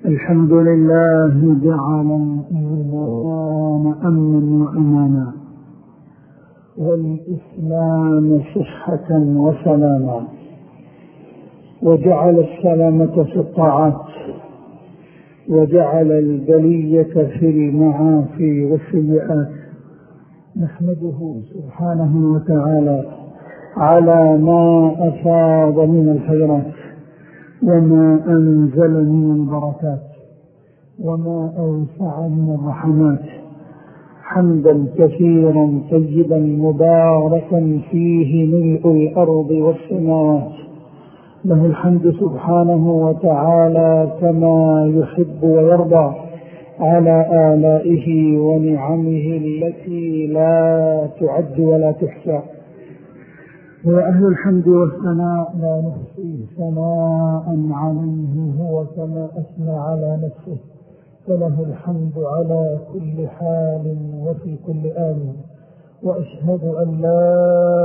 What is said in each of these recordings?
الحمد لله جعل الإيمان أمنا وأمانا، والإسلام صحة وسلاما، وجعل السلامة في الطاعات، وجعل البلية في المعاصي والسيئات. نحمده سبحانه وتعالى على ما أفاض من الخيرات، وما أنزل من البركات، وما أوسع من الرحمات، حمدا كثيرا طيبا مباركا فيه ملء الأرض والسماوات. له الحمد سبحانه وتعالى كما يحب ويرضى على آلائه ونعمه التي لا تعد ولا تحصى. وأهل الحمد والثناء لا نحصي ثناء عليه هو كما أثنى على نفسه، فله الحمد على كل حال وفي كل آن. وأشهد أن لا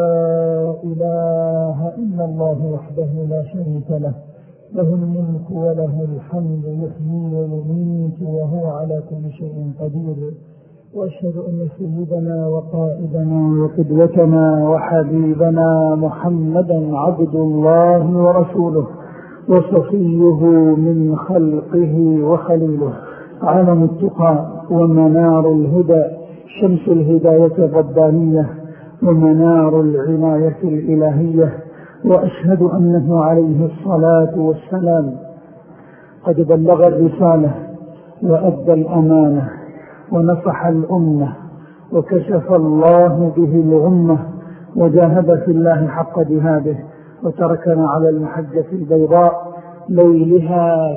إله إلا الله وحده لا شريك له، له الملك وله الحمد، يحيي ويميت وهو على كل شيء قدير. وأشهد أن سيدنا وقائدنا وقدوتنا وحبيبنا محمدا عبد الله ورسوله، وصفيه من خلقه وخليله، علم التقى ومنار الهدى، شمس الهداية الربانية ومنار العناية الإلهية. وأشهد أنه عليه الصلاة والسلام قد بلغ الرسالة وأدى الأمانة ونصح الأمة، وكشف الله به الغمة، وجاهد في الله حق جهاده، وتركنا على المحجة البيضاء ليلها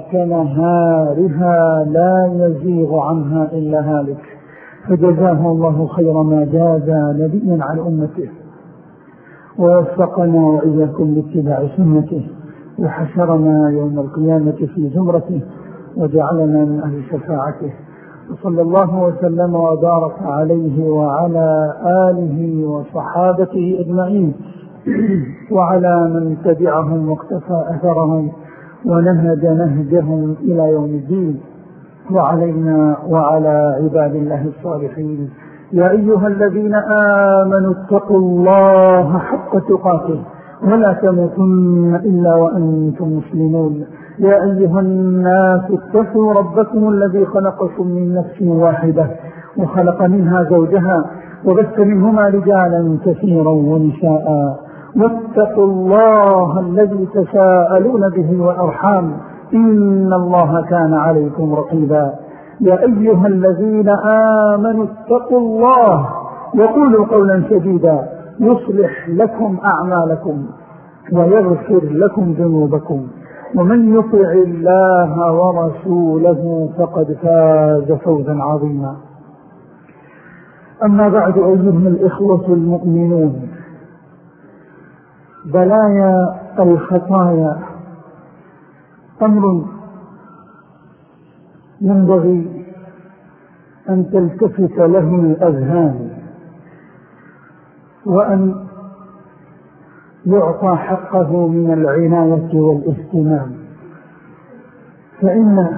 كنهارها لا يزيغ عنها إلا هالك. فجزاه الله خير ما جازى نبيا عن أمته، ووفقنا وإياكم لاتباع سنته، وحشرنا يوم القيامة في زمرته، وجعلنا من أهل شفاعته. وصلى الله وسلم وبارك عليه وعلى آله وصحابته أجمعين، وعلى من تبعهم واقتفى أثرهم ونهج نهجهم إلى يوم الدين، وعلينا وعلى عباد الله الصالحين. يا أيها الذين آمنوا اتقوا الله حق تقاته ولا تموتن إلا وأنتم مسلمون. يا أيها الناس اتقوا ربكم الذي خلقكم من نفس واحدة، وخلق منها زوجها، وبث منهما رجالا كثيرا ونساء. واتقوا الله الذي تساءلون به والأرحام، إن الله كان عليكم رقيبا. يا أيها الذين آمنوا اتقوا الله وقولوا قولا سديدا يصلح لكم أعمالكم ويغفر لكم ذنوبكم، ومن يطع الله ورسوله فقد فاز فوزا عظيما. أما بعد، أيها الإخوة المؤمنون، بلايا الخطايا أمر ينبغي أن تلتفت له الأذهان، وأن يعطى حقه من العناية والاهتمام. فإن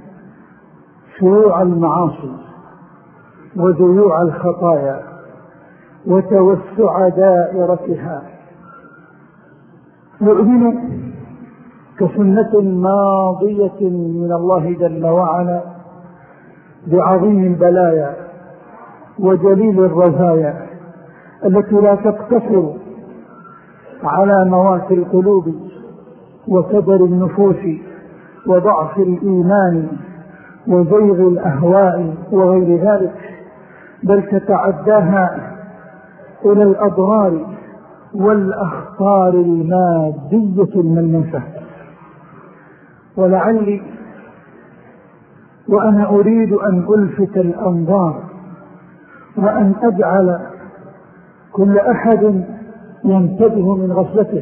شيوع المعاصي وذيوع الخطايا وتوسع دائرتها يؤذن كسنة ماضية من الله جل وعلا بعظيم البلايا وجليل الرزايا التي لا تقتصر على موات القلوب وكدر النفوس وضعف الإيمان وزيغ الأهواء وغير ذلك، بل تتعداها إلى الأضرار والأخطار المادية الملموسة. ولعلي وأنا أريد أن ألفت الأنظار وأن أجعل كل أحد ينتبه من غفلته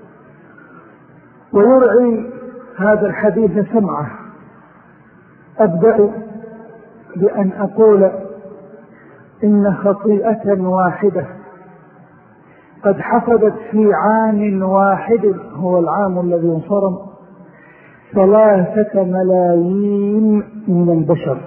ويرعي هذا الحديث سمعه. أبدأ بأن أقول إن خطيئة واحدة قد حفظت في عام واحد، هو العام الذي انصرم، 3 ملايين من البشر.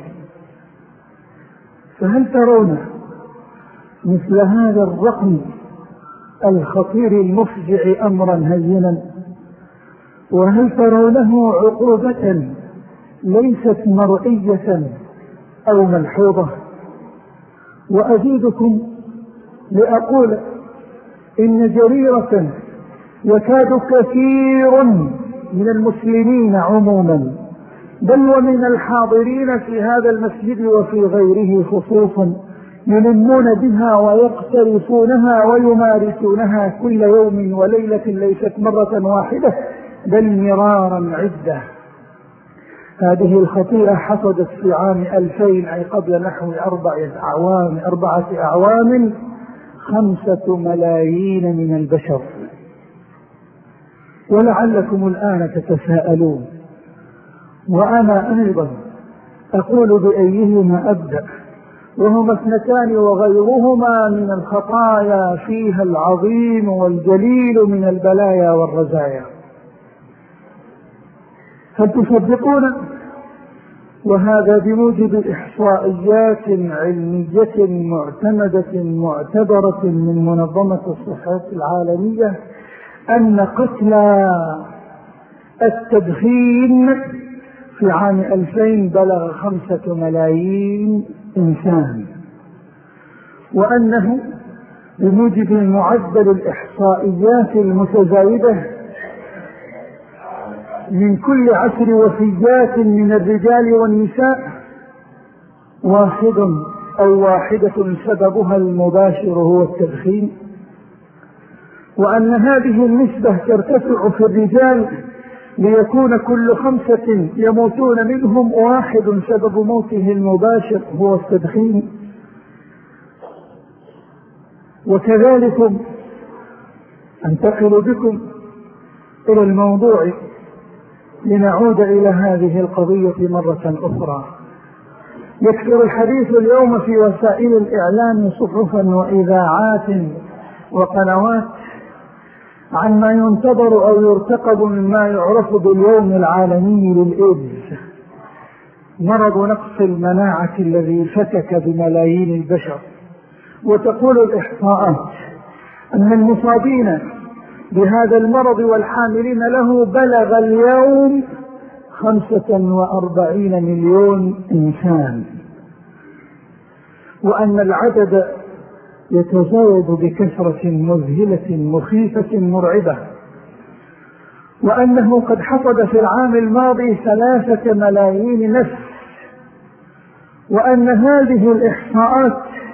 فهل ترون مثل هذا الرقم الخطير المفزع أمرا هينا؟ وهل ترونه عقوبة ليست مرئية أو ملحوظة؟ وأزيدكم لأقول إن جريرة يكاد كثير من المسلمين عموما بل ومن الحاضرين في هذا المسجد وفي غيره خصوصا يلمون بها ويقترفونها ويمارسونها كل يوم وليلة، ليست مرة واحدة بل مرارا عدة. هذه الخطيئة حصدت في عام 2000 أي قبل نحو 4 أعوام 5 ملايين من البشر. ولعلكم الآن تتساءلون، وأنا أيضا أقول بأيهما أبدأ، وهما 2 وغيرهما من الخطايا فيها العظيم والجليل من البلايا والرزايا. هل تصدقون؟ وهذا بموجب إحصائيات علمية معتمدة معتبرة من منظمة الصحة العالمية أن قتلى التدخين في عام 2000 بلغ 5 ملايين إنسان، وأنه بموجب معدل الإحصائيات المتزايدة من كل 10 وفيات من الرجال والنساء 1 أو 1 سببها المباشر هو التدخين، وأن هذه النسبة ترتفع في الرجال ليكون كل 5 يموتون منهم 1 سبب موته المباشر هو التدخين. وكذلك أنتقل بكم إلى الموضوع لنعود إلى هذه القضية مرة أخرى. يكثر الحديث اليوم في وسائل الإعلام صحفا وإذاعات وقنوات عن ما ينتظر أو يرتقب مما يعرف باليوم العالمي للإيدز، مرض نقص المناعة الذي فتك بملايين البشر. وتقول الإحصاءات أن المصابين بهذا المرض والحاملين له بلغ اليوم 45 مليون إنسان، وأن العدد يتزايد بكثرة مذهلة مخيفة مرعبة، وأنه قد حصد في العام الماضي 3 ملايين نفس، وأن هذه الإحصاءات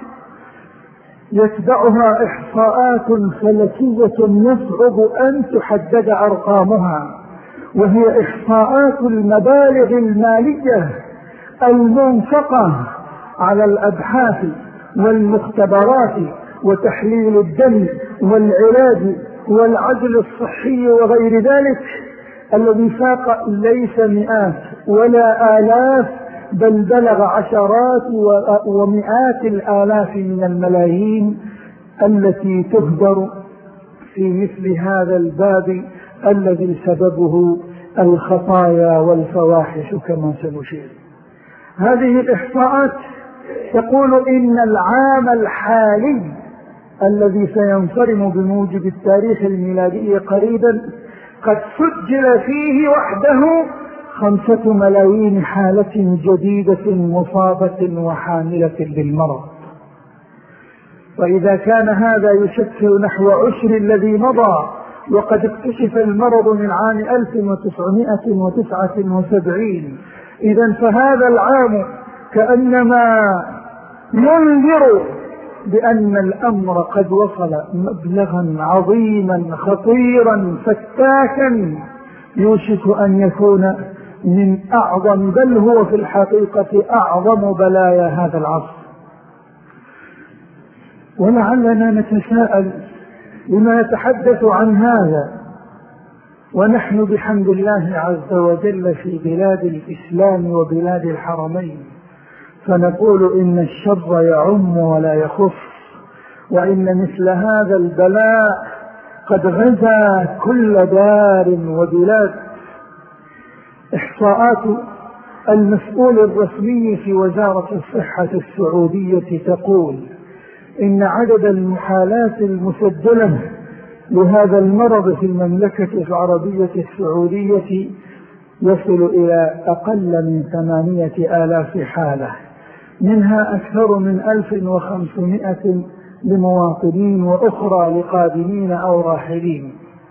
يتبعها إحصاءات فلكية يصعب أن تحدد أرقامها، وهي إحصاءات المبالغ المالية المنفقة على الأبحاث والمختبرات وتحليل الدم والعلاج والعزل الصحي وغير ذلك، الذي فاق ليس مئات ولا آلاف بل بلغ عشرات ومئات الآلاف من الملايين التي تهدر في مثل هذا الباب الذي سببه الخطايا والفواحش كما سنشير. هذه الإحصاءات تقول إن العام الحالي الذي سينصرم بموجب التاريخ الميلادي قريبا قد سجل فيه وحده 5 ملايين حالة جديدة مصابة وحاملة بالمرض. وإذا كان هذا يشكل نحو 10 الذي مضى، وقد اكتشف المرض من عام 1979، إذن فهذا العام كأنما ينذر بأن الأمر قد وصل مبلغا عظيما خطيرا فتاكا يوشك أن يكون من أعظم، بل هو في الحقيقة أعظم بلايا هذا العصر. ولعلنا نتساءل لما يتحدث عن هذا ونحن بحمد الله عز وجل في بلاد الإسلام وبلاد الحرمين، فنقول إن الشر يعم ولا يخف، وإن مثل هذا البلاء قد غزا كل دار وبلاد. إحصاءات المسؤول الرسمي في وزارة الصحة السعودية تقول إن عدد المحالات المسجلة لهذا المرض في المملكة العربية السعودية يصل إلى أقل من 8,000 حالة، منها أكثر من 1,500 لمواطنين وأخرى لقادمين أو راحلين.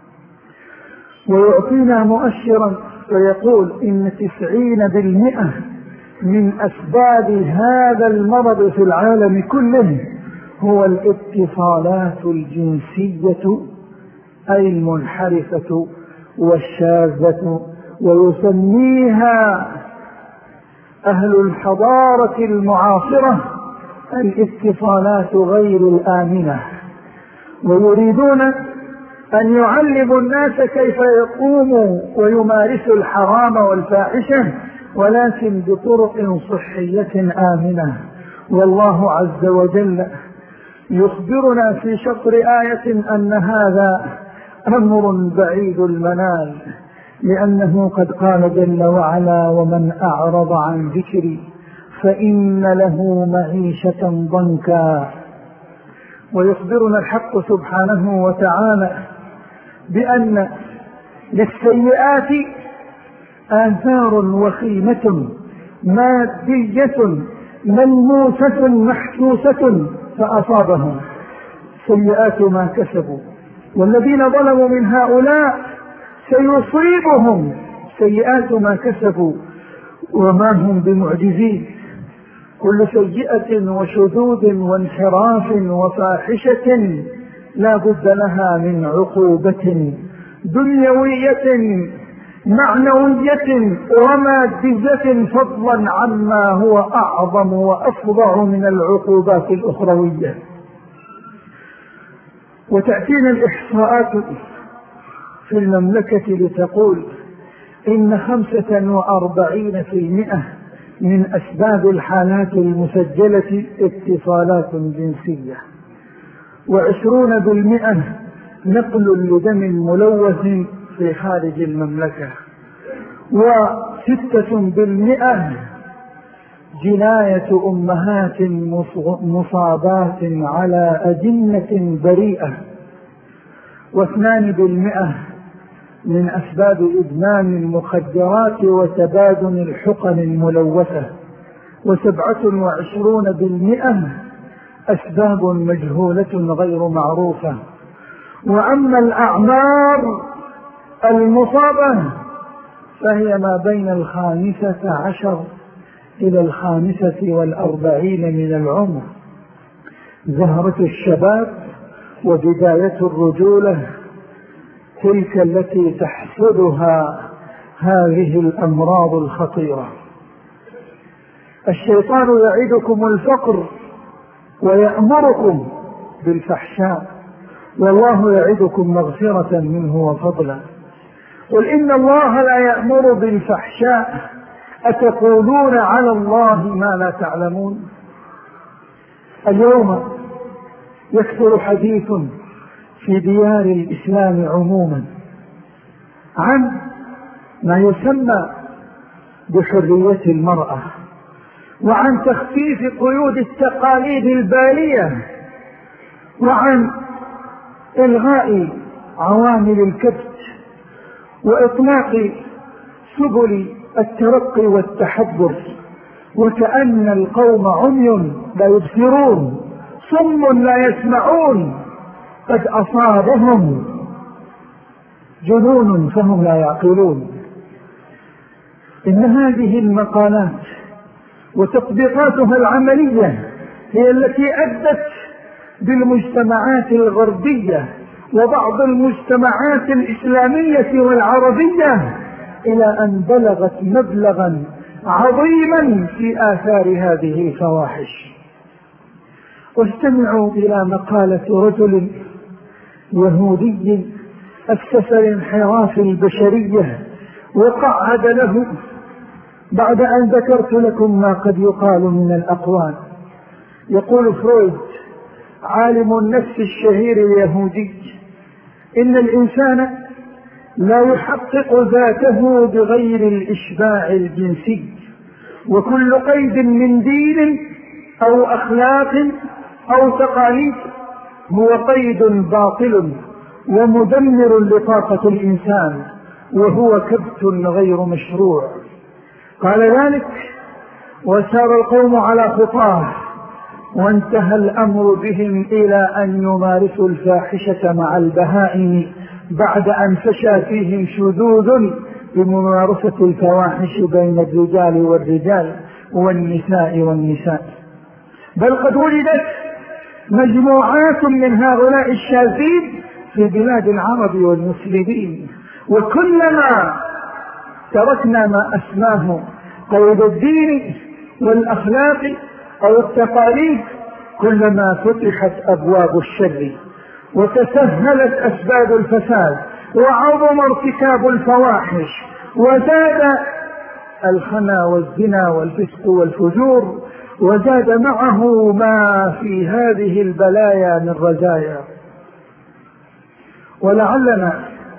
ويعطينا مؤشرا ويقول إن 90% من أسباب هذا المرض في العالم كله هو الاتصالات الجنسية أي المنحرفة والشاذة، ويسميها أهل الحضارة المعاصرة الاتصالات غير الآمنة، ويريدون أن يعلموا الناس كيف يقوموا ويمارسوا الحرام والفاحشة ولكن بطرق صحية آمنة. والله عز وجل يخبرنا في شطر آية أن هذا أمر بعيد المنال، لأنه قد قال جل وعلا: ومن أعرض عن ذكري فإن له معيشة ضنكا. ويخبرنا الحق سبحانه وتعالى بأن للسيئات آثار وخيمة مادية ملموسة محسوسة فأصابهم سيئات ما كسبوا، والذين ظلموا من هؤلاء سيصيبهم سيئات ما كسبوا وما هم بمعجزين. كل سيئة وشذوذ وانحراف وفاحشة لا بد لها من عقوبة دنيوية معنوية ومادية، فضلا عما هو أعظم وأفظع من العقوبات الأخروية. وتأتينا الإحصاءات في المملكة لتقول إن 45% من أسباب الحالات المسجلة اتصالات جنسية، و20% نقل لدم ملوث في خارج المملكة، و6% جناية أمهات مصابات على أجنة بريئة، و2% من أسباب إدمان المخدرات وتبادل الحقن الملوثة، و27% أسباب مجهولة غير معروفة. وأما الأعمار المصابة فهي ما بين 15 إلى 45 من العمر، زهرة الشباب وبداية الرجولة، تلك التي تحصدها هذه الأمراض الخطيرة. الشيطان يعدكم الفقر ويأمركم بالفحشاء، والله يعدكم مغفرة منه وفضلا. قل إن الله لا يأمر بالفحشاء أتقولون على الله ما لا تعلمون. اليوم يكثر حديث في ديار الإسلام عموما عن ما يسمى بحرية المرأة، وعن تخفيف قيود التقاليد البالية، وعن إلغاء عوامل الكبت وإطلاق سبل الترقي والتحضر، وكأن القوم عمي لا يبصرون صم لا يسمعون قد أصابهم جنون فهم لا يعقلون. إن هذه المقالات وتطبيقاتها العملية هي التي أدت بالمجتمعات الغربية وبعض المجتمعات الإسلامية والعربية إلى أن بلغت مبلغا عظيما في آثار هذه الفواحش. واستمعوا إلى مقالة رجل يهودي أسس الانحراف البشرية وقعد له بعد أن ذكرت لكم ما قد يقال من الأقوال. يقول فرويد عالم النفس الشهير اليهودي: إن الإنسان لا يحقق ذاته بغير الإشباع الجنسي. وكل قيد من دين أو أخلاق أو تقاليد هو قيد باطل ومدمر لطاقة الإنسان، وهو كبت غير مشروع. قال ذلك: وسار القوم على خطاه وانتهى الأمر بهم إلى أن يمارسوا الفاحشة مع البهائم بعد أن فشى فيهم شذوذ بممارسة الفواحش بين الرجال والرجال والنساء والنساء. بل قد ولدت مجموعات من هؤلاء الشاذين في بلاد العرب والمسلمين، وكلما تركنا ما أسماه قيد الدين والأخلاق أو التقاليد كلما فتحت أبواب الشر وتسهلت أسباب الفساد وعظم ارتكاب الفواحش وزاد الخنا والزنا والفسق والفجور، وزاد معه ما في هذه البلايا من رزايا. ولعلنا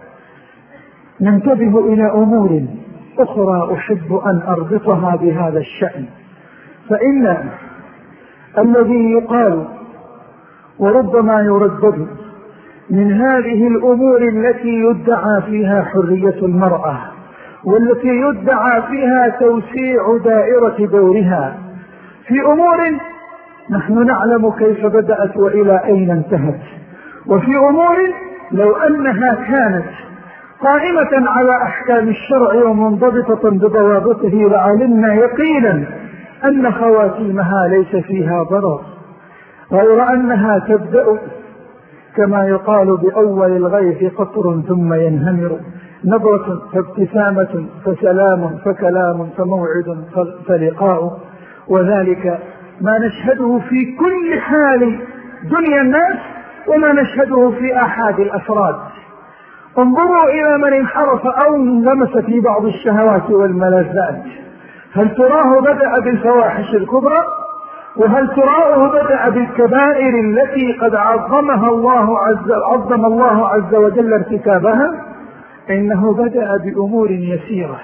ننتبه إلى أمور أخرى أحب أن أربطها بهذا الشأن. فإن الذي يقال وربما يردد من هذه الأمور التي يدعى فيها حرية المرأة والتي يدعى فيها توسيع دائرة دورها في أمور نحن نعلم كيف بدأت وإلى أين انتهت، وفي أمور لو أنها كانت قائمة على أحكام الشرع ومنضبطة بضوابطه لعلمنا يقينا أن خواتيمها ليس فيها ضرر، غير أنها تبدأ كما يقال بأول الغيث قطر ثم ينهمر، نظرة فابتسامة فسلام فكلام فموعد فلقاء. وذلك ما نشهده في كل حال دنيا الناس وما نشهده في أحد الأفراد. انظروا إلى من انحرف أو انغمس في بعض الشهوات والملذات، هل تراه بدأ بالفواحش الكبرى؟ وهل تراه بدأ بالكبائر التي قد عظم الله عز وجل ارتكابها؟ إنه بدأ بأمور يسيرة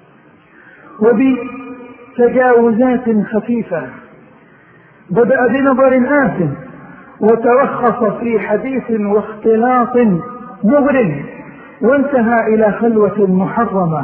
وبتجاوزات خفيفة، بدأ بنظر آثم وترخص في حديث واختلاط مغرم وانتهى إلى خلوة محرمة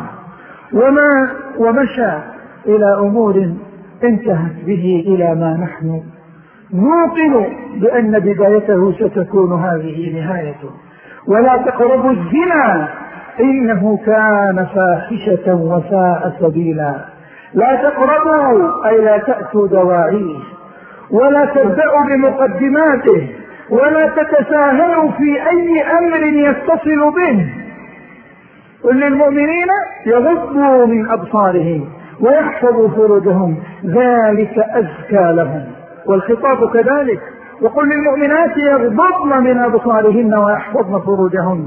ومشى إلى أمور انتهت به إلى ما نحن نوقن بأن بدايته ستكون هذه نهايته. ولا تقربوا الزنا إنه كان فاحشة وساء سبيلا. لا تقربوا أي لا تأتوا دواعيه، ولا تبدأوا بمقدماته، ولا تتساهلوا في أي أمر يتصل به. قل للمؤمنين يغضوا من أبصارهم ويحفظوا فروجهم ذلك أزكى لهم، والخطاب كذلك. وقل للمؤمنات يغضضن من أبصارهن ويحفظن فروجهن.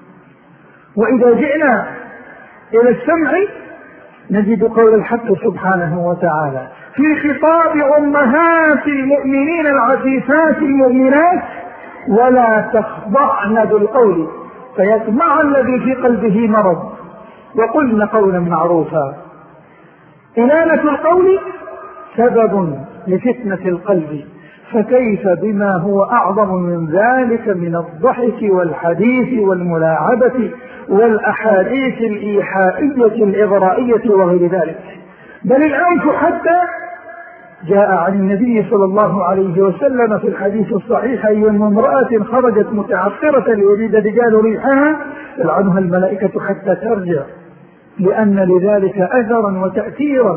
وإذا جئنا إلى السمع نجد قول الحق سبحانه وتعالى في خطاب أمهات المؤمنين العفيفات المؤمنات: ولا تخضعن بالقول فيطمع الذي في قلبه مرض وقلن قولا معروفا. إنانة القول سبب لفتنة القلب، فكيف بما هو أعظم من ذلك من الضحك والحديث والملاعبة والأحاديث الإيحائية الإغرائية وغير ذلك. بل الأنف حتى جاء عن النبي صلى الله عليه وسلم في الحديث الصحيح: أي امرأة خرجت متعطرة ليريد رجال ريحها تلعنها الملائكة حتى ترجع، لأن لذلك أثرا وتأثيرا.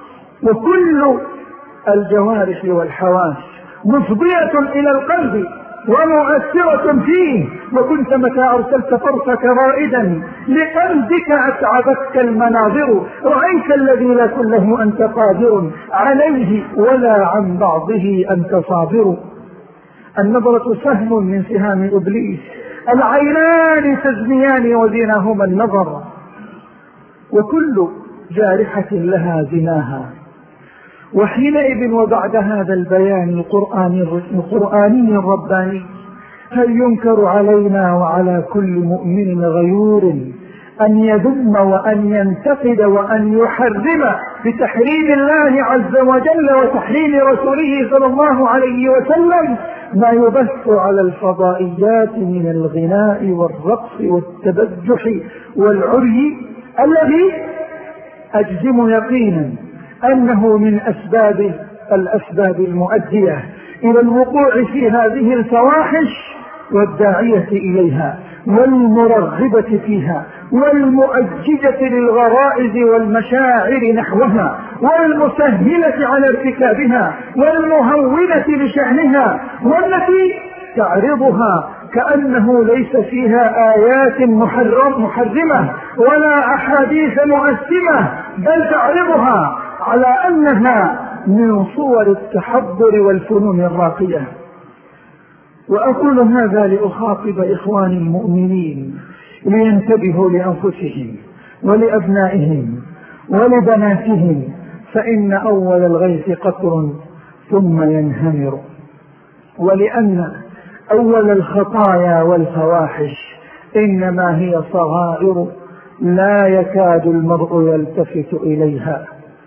وكل الجوارح والحواس مفضية إلى القلب ومؤثرة فيه، وكنت متى أرسلت فرسك رائدا لقلبك أتعبتك المناظر، رأيت الذي لا كله أنت قادر عليه ولا عن بعضه أنت صابر. النظرة سهم من سهام إبليس، العينان تزنيان وزناهما النظر، وكل جارحة لها زناها. وحينئذ وبعد هذا البيان القرآني الرباني هل ينكر علينا وعلى كل مؤمن غيور أن يذم وأن ينتقد وأن يحرم بتحريم الله عز وجل وتحريم رسوله صلى الله عليه وسلم ما يبث على الفضائيات من الغناء والرقص والتبجح والعري، الذي أجزم يقينا أنه من الأسباب المؤدية إلى الوقوع في هذه الفواحش والداعية إليها والمرغبة فيها والمؤججة للغرائز والمشاعر نحوها والمسهلة على ارتكابها والمهونة لشأنها، والتي تعرضها كأنه ليس فيها آيات محرمة ولا أحاديث مؤثمة، بل تعرضها على أنها من صور التحضر والفنون الراقية. وأقول هذا لأخاطب إخواني المؤمنين لينتبهوا لأنفسهم ولأبنائهم ولبناتهم، فإن أول الغيث قطر ثم ينهمر، ولأن أول الخطايا والفواحش إنما هي صغائر لا يكاد المرء يلتفت إليها.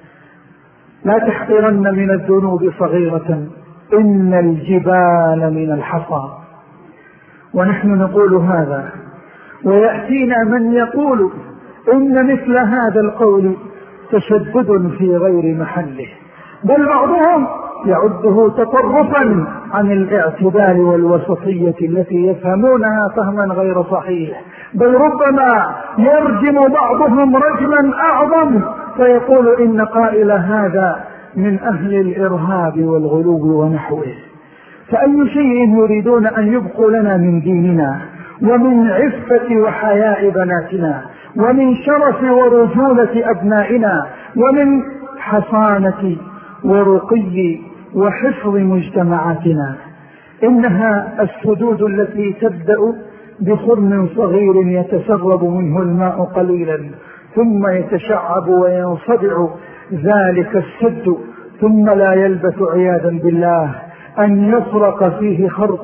لا تحقرن من الذنوب صغيرة، إن الجبال من الحصى. ونحن نقول هذا، ويأتينا من يقول إن مثل هذا القول تشدد في غير محله، بل بعضهم يعده تطرفا عن الاعتدال والوسطية التي يفهمونها فهما غير صحيح، بل ربما يرجم بعضهم رجما أعظم فيقول إن قائل هذا من أهل الإرهاب والغلو ونحوه. فأي شيء يريدون أن يبقوا لنا من ديننا ومن عفة وحياء بناتنا ومن شرف ورجولة أبنائنا ومن حصانة ورقي وحفظ مجتمعاتنا؟ إنها السدود التي تبدأ بخرم صغير يتسرب منه الماء قليلا ثم يتشعب وينصدع ذلك السد، ثم لا يلبث عياذا بالله أن يفرق فيه خرق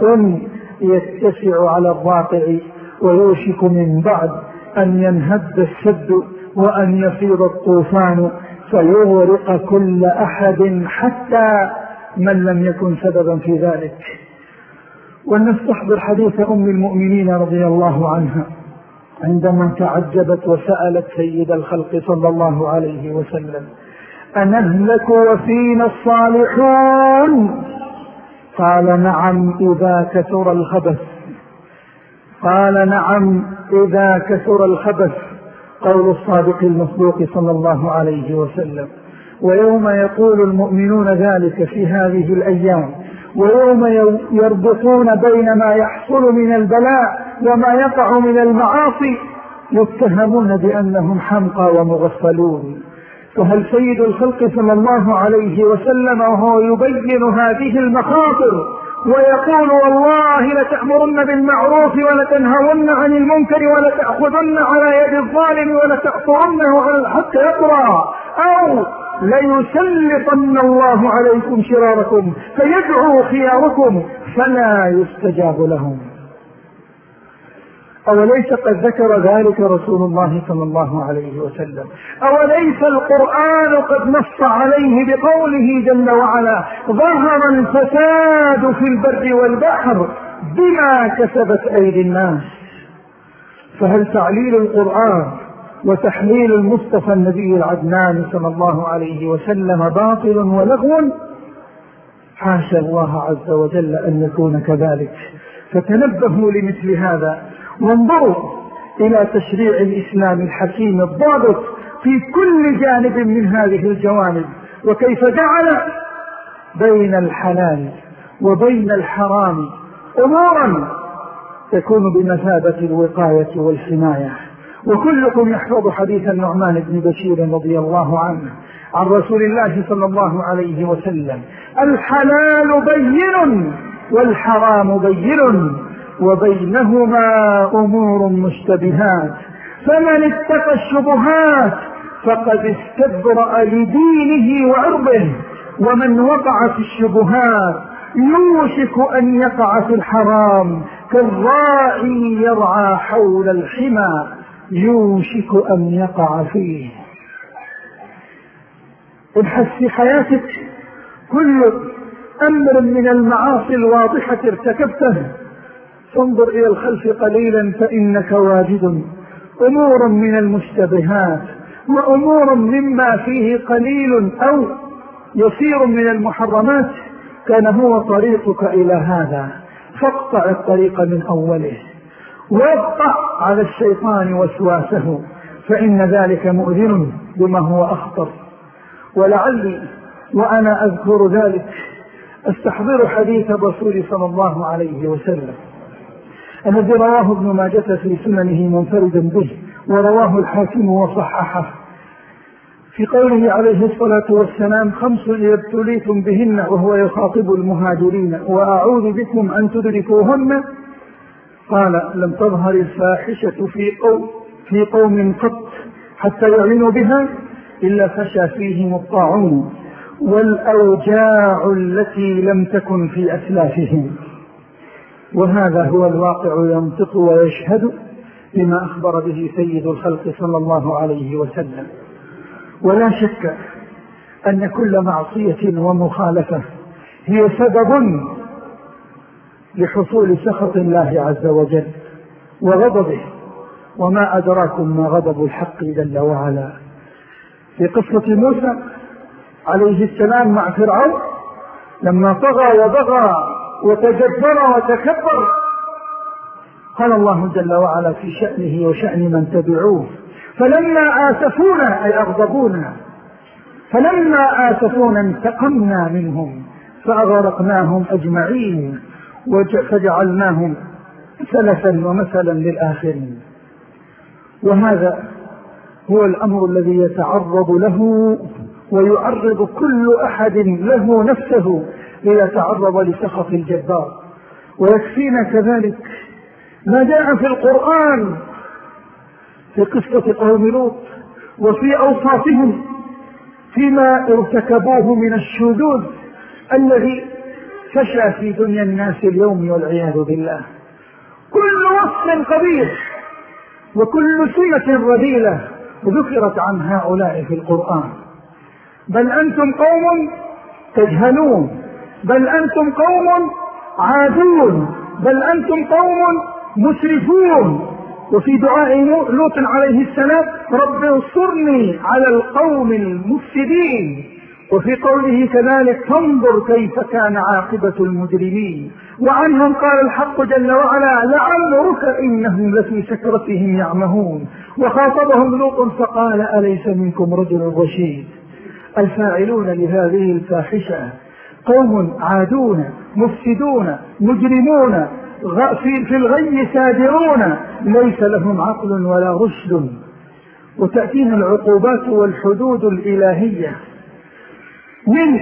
يتسع على الواقع، ويوشك من بعد أن ينهد السد وأن يفيض الطوفان فيغرق كل أحد حتى من لم يكن سببا في ذلك. ولنستحضر حديث أم المؤمنين رضي الله عنها عندما تعجبت وسألت سيد الخلق صلى الله عليه وسلم: أنهلك وفينا الصالحون؟ قال: نعم إذا كثر الخبث. قال: نعم إذا كثر الخبث، قول الصادق المصدوق صلى الله عليه وسلم. ويوم يقول المؤمنون ذلك في هذه الأيام، ويوم يربطون بين ما يحصل من البلاء وما يقع من المعاصي، يتهمون بأنهم حمقى ومغفلون. فهل سيد الخلق صلى الله عليه وسلم وهو يبين هذه المخاطر ويقول: والله لتأمرن بالمعروف ولتنهون عن المنكر ولتأخذن على يد الظالم ولتأطرنه على الحق يطرى، أو ليسلطن الله عليكم شراركم فيدعو خياركم فلا يستجاب لهم؟ أوليس قد ذكر ذلك رسول الله صلى الله عليه وسلم؟ أوليس القرآن قد نص عليه بقوله جل وعلا: ظهر الفساد في البر والبحر بما كسبت أيدي الناس؟ فهل تعليل القرآن وتحليل المصطفى النبي العدنان صلى الله عليه وسلم باطل ولغو؟ حاشا الله عز وجل أن نكون كذلك. فتنبهوا لمثل هذا، وانظروا إلى تشريع الإسلام الحكيم الضابط في كل جانب من هذه الجوانب، وكيف جعل بين الحلال وبين الحرام أمورا تكون بمثابة الوقاية والحماية. وكلكم يحفظ حديث النعمان بن بشير رضي الله عنه عن رسول الله صلى الله عليه وسلم: الحلال بين والحرام بين وبينهما أمور مشتبهات، فمن اتقى الشبهات فقد استبرأ لدينه وعرضه، ومن وقع في الشبهات يوشك أن يقع في الحرام كالراعي يرعى حول الحمى. يوشك أن يقع فيه. ابحث في حياتك، كل أمر من المعاصي الواضحة ارتكبته فانظر إلى الخلف قليلا فإنك واجد أمورا من المشتبهات وأمورا مما فيه قليل أو يسير من المحرمات كان هو طريقك إلى هذا، فاقطع الطريق من أوله وابقى على الشيطان وسواسه، فإن ذلك مؤذن بما هو أخطر. ولعلي وأنا أذكر ذلك استحضر حديث الرسول صلى الله عليه وسلم الذي رواه ابن ماجة في سننه منفردا به، ورواه الحاكم وصححه، في قوله عليه الصلاة والسلام: 5 إذا ابتليتم بهن، وهو يخاطب المهاجرين: وأعوذ بكم أن تدركوهن. قال: لم تظهر الفاحشة في قوم قط حتى يعلنوا بها إلا فشى فيهم الطاعون والأوجاع التي لم تكن في أسلافهم. وهذا هو الواقع ينطق ويشهد بما أخبر به سيد الخلق صلى الله عليه وسلم. ولا شك أن كل معصية ومخالفة هي سبب لحصول سخط الله عز وجل وغضبه، وما أدراكم ما غضب الحق جل وعلا. في قصة موسى عليه السلام مع فرعون لما طغى وبغى وتجبر وتكبر، قال الله جل وعلا في شأنه وشأن من تبعوه: فلما آسفونا، أي أغضبونا، فلما آسفونا انتقمنا منهم فأغرقناهم أجمعين فجعلناهم سلفا ومثلا للآخرين. وهذا هو الأمر الذي يتعرض له ويعرض كل أحد له نفسه إذا تعرض لسخط الجبار. ويكفينا كذلك ما جاء في القرآن في قصة قوم لوط وفي أوصافهم فيما ارتكبوه من الشذوذ الذي فشى في دنيا الناس اليوم والعياذ بالله. كل وصف قبيح وكل سنة رذيلة ذكرت عن هؤلاء في القرآن. بل أنتم قوم تجهلون، بل أنتم قوم عادون، بل أنتم قوم مسرفون. وفي دعاء لوط عليه السلام: رب انصرني على القوم المفسدين. وفي قوله كذلك: فانظر كيف كان عاقبة المجرمين. وعنهم قال الحق جل وعلا: لعمرك إنهم لفي سكرتهم يعمهون. وخاطبهم لوط فقال: أليس منكم رجل رشيد. الفاعلون لهذه الفاحشة قوم عادون مفسدون مجرمون في الغي سادرون، ليس لهم عقل ولا رشد. وتأتينا العقوبات والحدود الإلهية من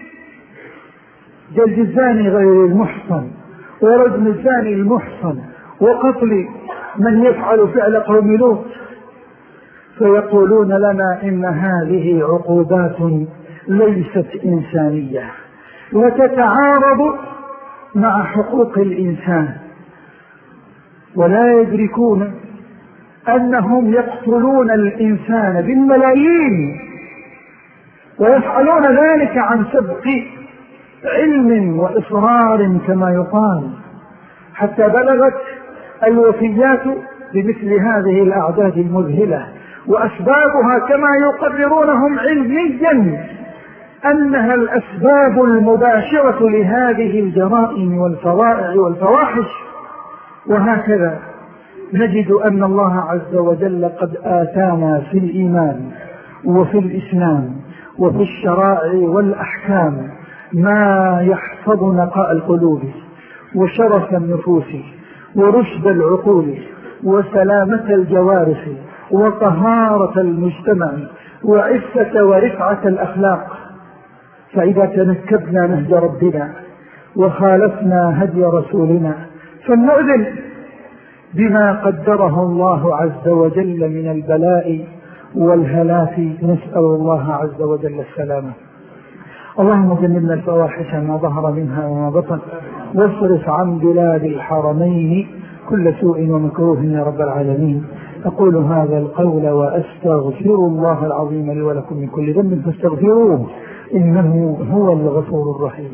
جلد الزاني غير المحصن، ورجم الزاني المحصن، وقتل من يفعل فعل قوم لوط، فيقولون لنا إن هذه عقوبات ليست إنسانية وتتعارض مع حقوق الإنسان، ولا يدركون أنهم يقتلون الإنسان بالملايين ويفعلون ذلك عن سبق علم وإصرار كما يقال، حتى بلغت الوفيات بمثل هذه الأعداد المذهلة. وأسبابها كما يقررونهم علميا أنها الأسباب المباشرة لهذه الجرائم والفظائع والفواحش. وهكذا نجد أن الله عز وجل قد آتانا في الإيمان وفي الإسلام وفي الشرائع والأحكام ما يحفظ نقاء القلوب وشرف النفوس ورشد العقول وسلامة الجوارح وطهارة المجتمع وعفة ورفعة الأخلاق. فإذا تنكبنا نهج ربنا وخالفنا هدي رسولنا فلنؤذن بما قدره الله عز وجل من البلاء والهلاك. نسأل الله عز وجل السلامة. اللهم جنبنا الفواحش ما ظهر منها وما بطن، واصرف عن بلاد الحرمين كل سوء ومكروه يا رب العالمين. أقول هذا القول وأستغفر الله العظيم لي ولكم من كل ذنب فاستغفروه إنه هو الغفور الرحيم.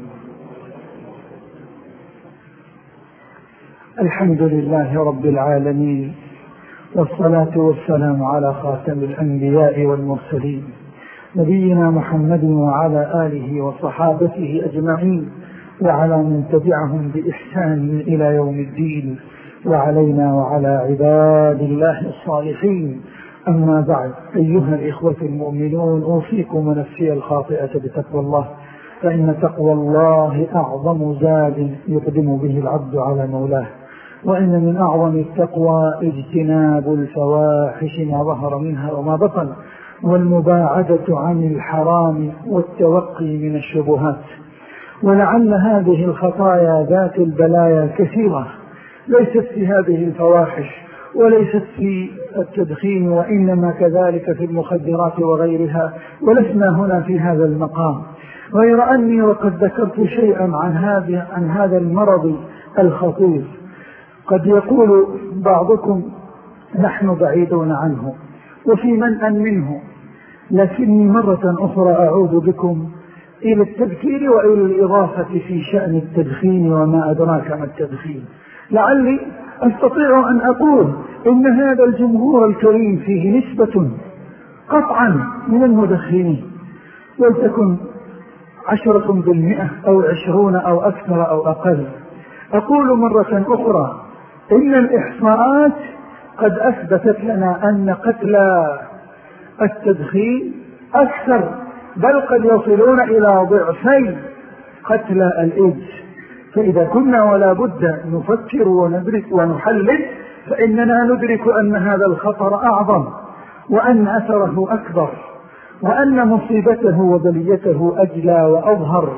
الحمد لله رب العالمين، والصلاة والسلام على خاتم الأنبياء والمرسلين نبينا محمد وعلى آله وصحابته أجمعين، وعلى من تبعهم بإحسان إلى يوم الدين، وعلينا وعلى عباد الله الصالحين. أما بعد، أيها الإخوة المؤمنون، أوصيكم ونفسي الخاطئة بتقوى الله، فإن تقوى الله أعظم زاد يقدم به العبد على مولاه، وإن من أعظم التقوى اجتناب الفواحش ما ظهر منها وما بطن، والمباعدة عن الحرام والتوقي من الشبهات. ولعل هذه الخطايا ذات البلايا كثيرة، ليست في هذه الفواحش وليست في التدخين، وإنما كذلك في المخدرات وغيرها، ولسنا هنا في هذا المقام، غير أني وقد ذكرت شيئا عن هذا المرض الخطير. قد يقول بعضكم نحن بعيدون عنه وفي منأ منه، لكني مرة أخرى أعود بكم إلى التذكير وإلى الإضافة في شأن التدخين وما أدراك ما التدخين. لعلي أستطيع أن أقول إن هذا الجمهور الكريم فيه نسبة قطعا من المدخنين، ولتكن 10% أو 20 أو أكثر أو أقل. أقول مرة أخرى إن الإحصاءات قد أثبتت لنا أن قتل التدخين أكثر، بل قد يصلون إلى ضعفي قتل الإيدز. فإذا كنا ولا بد نفكر وندرك ونحلل، فإننا ندرك أن هذا الخطر أعظم، وأن أثره أكبر، وأن مصيبته وبليته أجلى وأظهر.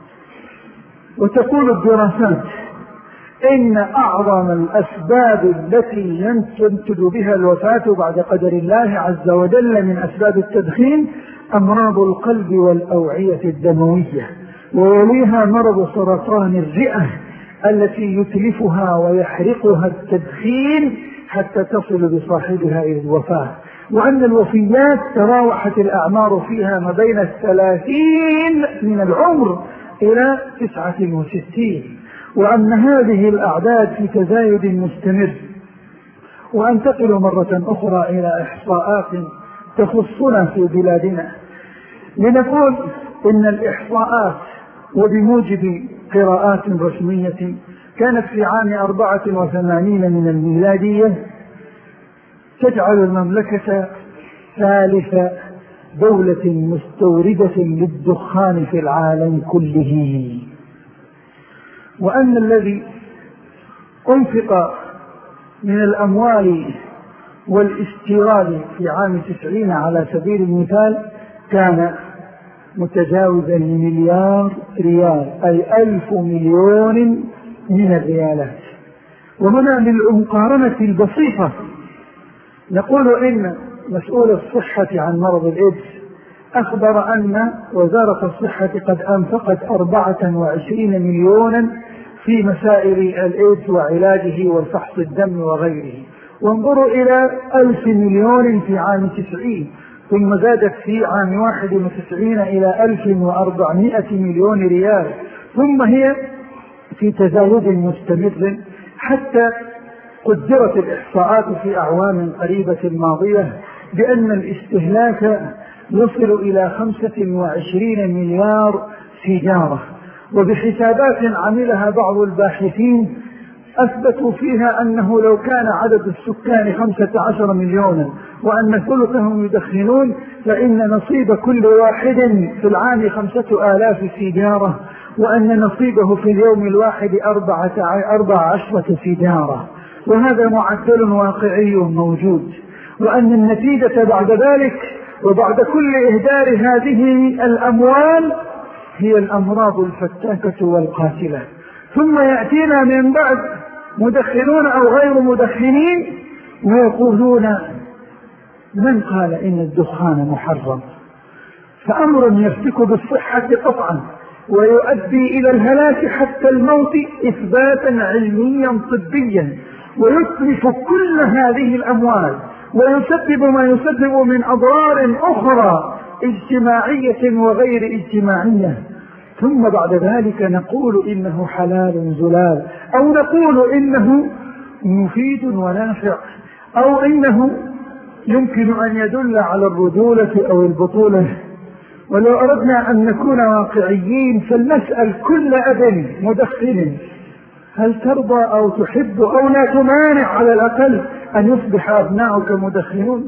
وتقول الدراسات إن أعظم الأسباب التي ينتج بها الوفاة بعد قدر الله عز وجل من أسباب التدخين أمراض القلب والأوعية الدموية، ويليها مرض سرطان الرئة التي يتلفها ويحرقها التدخين حتى تصل بصاحبها إلى الوفاة. وأن الوفيات تراوحت الأعمار فيها ما بين 30 من العمر إلى 69، وأن هذه الأعداد في تزايد مستمر. وأنتقل مرة أخرى إلى إحصاءات تخصنا في بلادنا، لنقول إن الإحصاءات وبموجب قراءات رسمية كانت في عام 84 من الميلادية تجعل المملكة ثالث دولة مستوردة للدخان في العالم كله، وأن الذي أنفق من الأموال والاستيراد في عام 90 على سبيل المثال كان متجاوزا لمليار ريال، أي 1000 مليون من الريالات. وهنا للمقارنة البسيطة نقول إن مسؤول الصحة عن مرض الإيدز أخبر أن وزارة الصحة قد أنفقت 24 مليونا في مسائل الإيدز وعلاجه وفحص الدم وغيره، وانظروا إلى 1000 مليون في عام 90، ثم زادت في عام 91 إلى 1400 مليون ريال، ثم هي في تزايد مستمر حتى قدرت الإحصاءات في أعوام قريبة ماضية بأن الاستهلاك يصل إلى 25 مليار سيجارة. وبحسابات عملها بعض الباحثين أثبتوا فيها أنه لو كان عدد السكان 15 مليونا وأن ثلثهم يدخنون، فإن نصيب كل واحد في العام 5000 سيجارة، وأن نصيبه في اليوم الواحد 14 سيجارة، وهذا معدل واقعي موجود. وأن النتيجة بعد ذلك وبعد كل إهدار هذه الأموال هي الأمراض الفتاكة والقاتلة. ثم يأتينا من بعد مدخنون أو غير مدخنين ويقولون من قال إن الدخان محرم؟ فأمر يفتك بالصحة قطعا ويؤدي إلى الهلاك حتى الموت إثباتا علميا طبيا، ويتلف كل هذه الأموال ويسبب ما يسبب من أضرار أخرى اجتماعية وغير اجتماعية، ثم بعد ذلك نقول إنه حلال زلال، أو نقول إنه مفيد ونافع، أو إنه يمكن أن يدل على الرجولة أو البطولة. ولو أردنا أن نكون واقعيين فلنسأل كل أب مدخن: هل ترضى أو تحب أو لا تمانع على الأقل أن يصبح أبناؤك مدخنون؟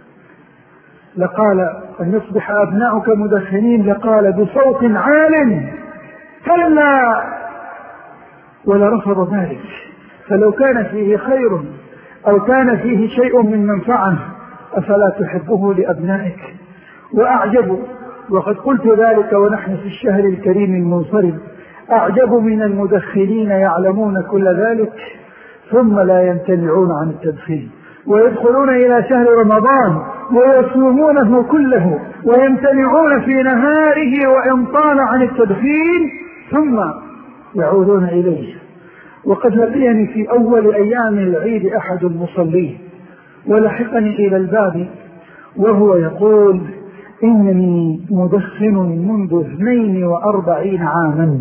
لقال أن يصبح أبناؤك مدخنين لقال بصوت عال: كلا، ولرفض ذلك. فلو كان فيه خير أو كان فيه شيء من منفعة أفلا تحبه لأبنائك؟ وأعجب، وقد قلت ذلك ونحن في الشهر الكريم المنصرم، أعجب من المدخنين يعلمون كل ذلك ثم لا يمتنعون عن التدخين، ويدخلون إلى شهر رمضان ويصومونه كله ويمتنعون في نهاره وإن طال عن التدخين ثم يعودون إليه. وقد لقيني في أول أيام العيد أحد المصلين ولحقني إلى الباب وهو يقول: إنني مدخن منذ 42 عاما،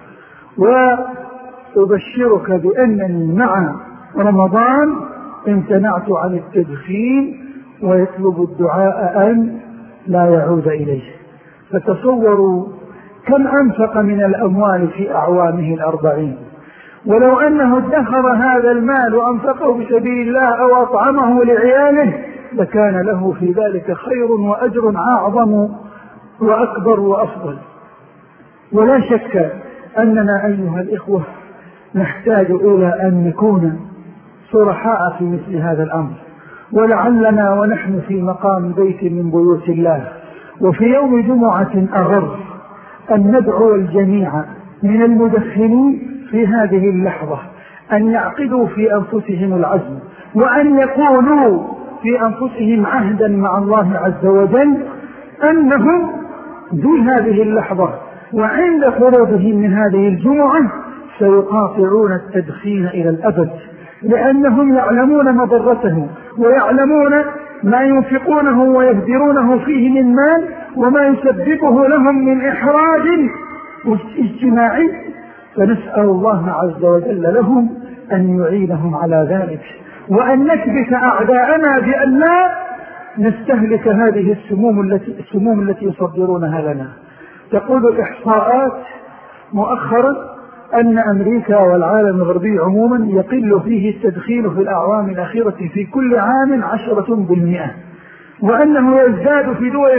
وأبشرك بأنني مع رمضان امتنعت عن التدخين، ويطلب الدعاء أن لا يعود إليه. فتصوروا كم أنفق من الأموال في أعوامه 40، ولو أنه ادخر هذا المال وأنفقه بسبيل الله أو أطعمه لعياله لكان له في ذلك خير وأجر أعظم وأكبر وأفضل. ولا شك أننا أيها الإخوة نحتاج إلى أن نكون صرحاء في مثل هذا الأمر، ولعلنا ونحن في مقام بيت من بيوت الله وفي يوم جمعة أغر أن ندعو الجميع من المدخنين في هذه اللحظة أن يعقدوا في أنفسهم العزم، وأن يقولوا في أنفسهم عهدا مع الله عز وجل أنهم في هذه اللحظة وعند خروجهم من هذه الجمعة سيقاطعون التدخين إلى الأبد، لأنهم يعلمون مضرته ويعلمون ما ينفقونه ويهدرونه فيه من مال وما يسببه لهم من إحراج اجتماعي. فنسأل الله عز وجل لهم أن يعينهم على ذلك، وأن نثبت أعداءنا بأن لا نستهلك هذه السموم التي يصدرونها لنا. تقول الإحصاءات مؤخرا أن أمريكا والعالم الغربي عموما يقل فيه التدخين في الأعوام الأخيرة في كل عام 10%، وأنه يزداد في دول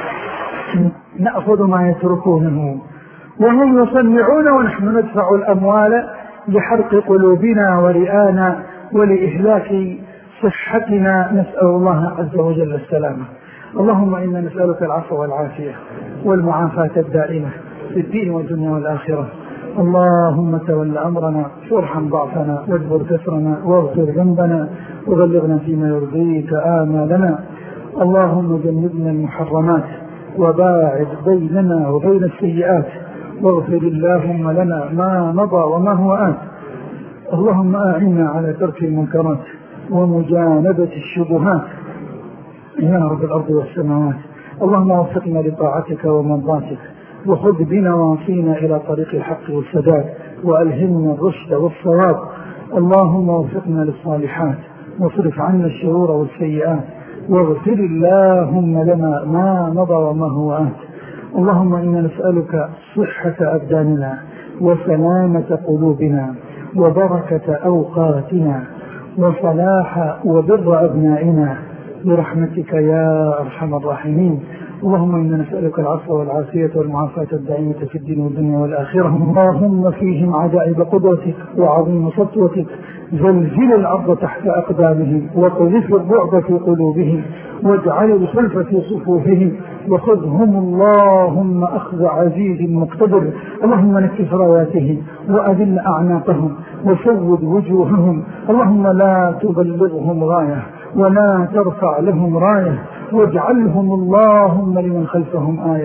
نأخذ ما يتركونه، وهم يصنعون ونحن ندفع الأموال لحرق قلوبنا ورئانا ولإهلاك صحتنا. نسأل الله عز وجل السلامة. اللهم إنا نسألك العفو والعافية والمعافاة الدائمة في الدين والدنيا والآخرة. اللهم تول أمرنا وارحم ضعفنا واجبر كسرنا واغفر ذنبنا وبلغنا فيما يرضيك آمالنا. اللهم جنبنا المحرمات وباعد بيننا وبين السيئات، واغفر اللهم لنا ما مضى وما هو آت. اللهم أعنا على ترك المنكرات ومجانبة الشبهات يا رب الأرض والسماوات. اللهم وفقنا لطاعتك ومرضاتك، وخذ بنواصينا إلى طريق الحق والسداد، وألهمنا الرشد والصواب. اللهم وفقنا للصالحات واصرف عنا الشرور والسيئات، واغفر اللهم لنا ما مضى وما هو آت. اللهم إنا نسألك صحة أبداننا وسلامة قلوبنا وبركة أوقاتنا وصلاح وبر أبنائنا برحمتك يا أرحم الراحمين. اللهم إنا نسألك العفو والعافية والمعافاة الدائمة في الدين والدنيا والآخرة. اللهم فيهم عجائب قدرتك وعظيم سطوتك، زلزل الأرض تحت أقدامهم وقذف الرعب في قلوبهم واجعل الخلف في صفوفهم، وخذهم اللهم أخذ عزيز مقتدر. اللهم نكف راياتهم وأذل أعناقهم وسود وجوههم. اللهم لا تبلغهم غاية ولا ترفع لهم راية، واجعلهم اللهم لمن خلفهم آية.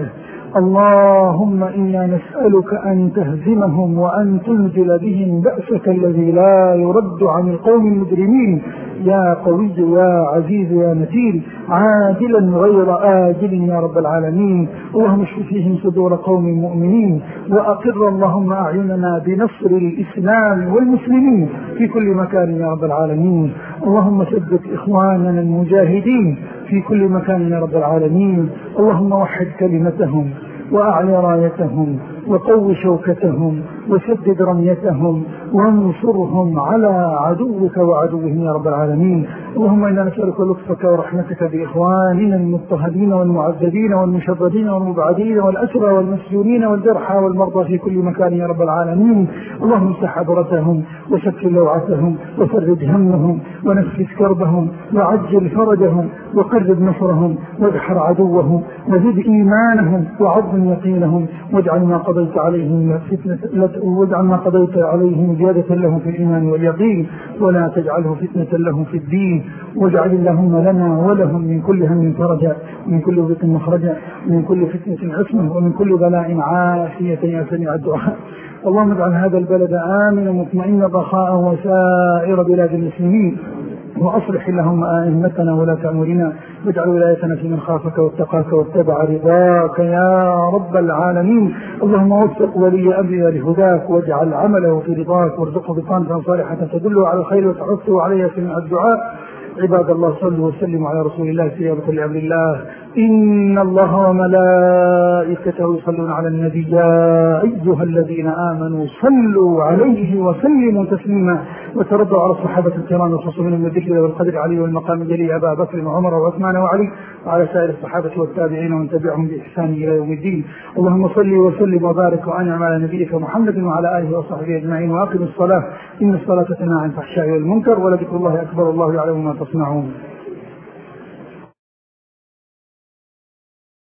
اللهم إنا نسألك أن تهزمهم وأن تنزل بهم بأسك الذي لا يرد عن القوم المجرمين يا قوي يا عزيز يا متين، عاجلا غير آجل يا رب العالمين. اللهم اشف فيهم صدور قوم مؤمنين، وأقر اللهم أعيننا بنصر الإسلام والمسلمين في كل مكان يا رب العالمين. اللهم ثبت إخواننا المجاهدين في كل مكان يا رب العالمين. اللهم وحد كلمتهم وأعلى رايتهم وقو شوكتهم وسدد رميتهم وانصرهم على عدوك وعدوهم يا رب العالمين. اللهم إنا نسألك لطفك ورحمتك بإخواننا المضطهدين والمعذبين والمشردين والمبعدين والأسرى والمسجونين والجرحى والمرضى في كل مكان يا رب العالمين. اللهم امسح عبرتهم وشكل لوعتهم وفرج همهم ونفس كربهم وعجل فرجهم وقرب نصرهم وادحر عدوهم وزد إيمانهم وعظم يقينهم، واجعل ما قضيت عليهم فتنة، واجعل ما قضيت عليهم زيادة لهم في الإيمان واليقين، ولا تجعله فتنة لهم في الدين. واجعل اللهم لنا ولهم من كل هم فرجا، ومن كل ضيق مخرجا، ومن كل فتنة عصمة، ومن كل بلاء عافية يا سميع الدعاء. اللهم اجعل هذا البلد آمنا مطمئنا رخاء وسائر بلاد المسلمين، وأصلح اللهم أئمتنا ولاة أمورنا، واجعل ولايتنا في من خافك واتقاك واتبع رضاك يا رب العالمين. اللهم وفق ولي أمرنا لهداك، واجعل عمله في رضاك، وارزقه بطانة صالحة تدله على الخير وتحثه عليها في الدعاء. عباد الله صلوا وسلموا على رسول الله سيادة لأمر الله. إن الله وملائكته يصلون على النبي يا أيها الذين آمنوا صلوا عليه وسلموا تسليما. وترضوا على الصحابة الكرام الخصوص من الذكر والقدر علي والمقام الجليل أبا بكر وعمر وعثمان وعلي، وعلى سائر الصحابة والتابعين ومن تبعهم بإحسان إلى يوم الدين. اللهم صل وسلم وبارك وأنعم على نبيك محمد وعلى آله وصحبه أجمعين، وأقم الصلاة إن الصلاة تنهى عن الفحشاء والمنكر، ولذكر الله أكبر، الله يعلم ما تصنعون.